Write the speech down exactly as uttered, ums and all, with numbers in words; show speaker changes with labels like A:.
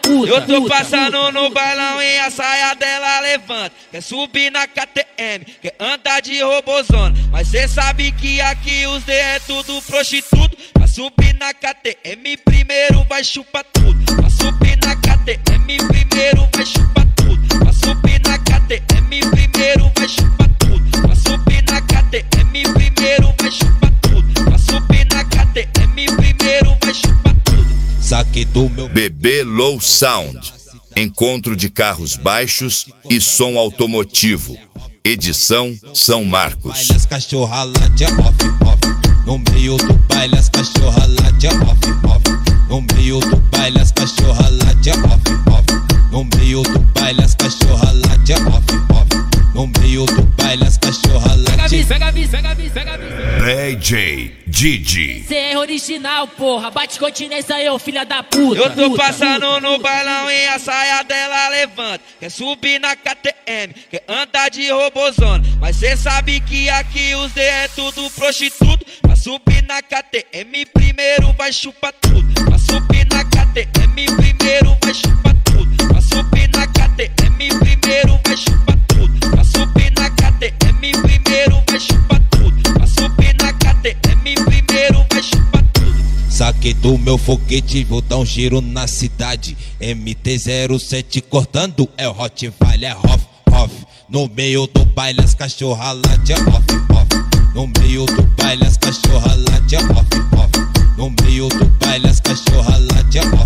A: puta.
B: Eu tô
A: puta,
B: passando
A: puta,
B: no
A: puta,
B: bailão e a saia dela levanta. Quer subir na K T M, quer andar de robozona. Mas cê sabe que aqui os D é tudo prostituto. Pra subir na K T M primeiro vai chupar tudo. Pra subir na K T M primeiro vai chupar tudo. Pra subir na K T M primeiro vai chupar tudo. Pra subir na K T M primeiro vai chupar tudo. Pra subir na K T M primeiro vai chupar tudo.
C: Saque do meu
D: B B Low Sound. Encontro de carros baixos e som automotivo. Edição São Marcos.
C: baile, as cachorra lá de off, off. No meio do baile, as cachorra lá de off, off. No meio do baile, as cachorra lá de off, off. No meio do baile, as cachorra lá de off, off. No meio do baile, as cachorra lá de...
A: Pega a bis, pega a bis, pega a bis.
D: D J Didi.
A: Cê é original, porra. Bate continência aí, ô filha da puta.
B: Eu tô
A: puta,
B: passando
A: puta,
B: no
A: puta,
B: bailão e a saia dela levanta. Quer subir na K T M, quer andar de robozona. Mas cê sabe que aqui os D é tudo prostituto. Pra subir na K T M primeiro vai chupar tudo. Pra subir na K T M primeiro vai chupar tudo. Pra subir na K T M primeiro vai chupar tudo. Pra subir na K T M primeiro vai chupar tudo. Pra subir na K T M primeiro vai chupar tudo.
C: Saque do meu foguete, vou dar um giro na cidade. M T zero sete cortando, é o Rottweiler, é Hoff, Hoff. No meio do baile, as cachorra lá de off, off. No meio do baile, as cachorra lá de off, off. No meio do baile, as cachorra lá de off.